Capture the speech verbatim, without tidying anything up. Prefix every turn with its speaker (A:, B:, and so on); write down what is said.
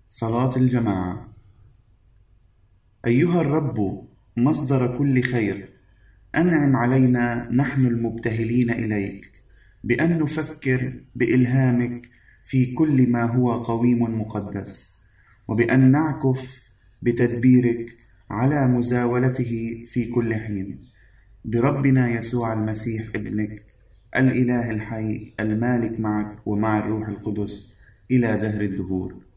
A: صلاة الجماعة. أيها الرب مصدر كل خير، أنعم علينا نحن المبتهلين إليك بأن نفكر بإلهامك في كل ما هو قويم مقدس، وبأن نعكف بتدبيرك على مزاولته في كل حين، بربنا يسوع المسيح ابنك الإله الحي المالك معك ومع الروح القدس إلى دهر الدهور.